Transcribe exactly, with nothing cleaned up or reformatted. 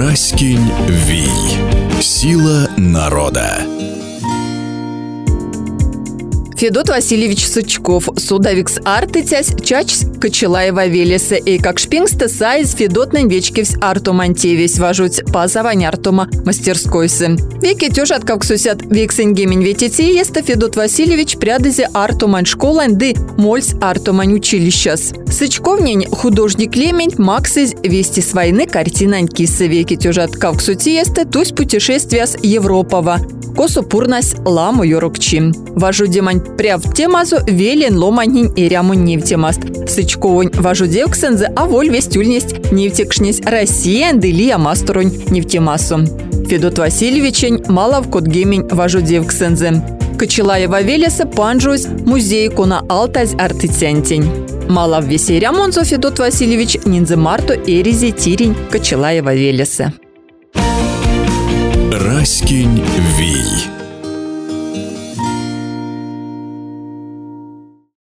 Раськень Вий. Сила народа. Федот Васильевич Сычков, судовикс артыцясь, чач Кочелаева велеса, и как шпингста сайз Федотнен вечкивсь арту мантевесь важуть пазавань артума мастерскойсы. Веки тюжат как сусят вексенгемень ветети, еста Федот Васильевич прядызе артумань школань ды мольс артумань училищас. Сычковнень художник лемень максыз вести с войны картинань кисы веки тюжат как сути еста тусь путешествия с Европова. Косу пурнась ламу yorukчим. Важу демань пряв темазу велен ломанин и ряму нефтемаст. Сычковонь важу девксензе, а воль вестюльнесть нефтекшнесть Россия дылия масторонь нефтемасу. Федот Васильевичень малав котгемень важу девксензе. Кочелаева велеса панжусь музей кона алтазь артыцянтень. Малав весей рямонзо Федот Васильевич нинзе марту эризе тирень Кочелаева велеса. Раськень Вий.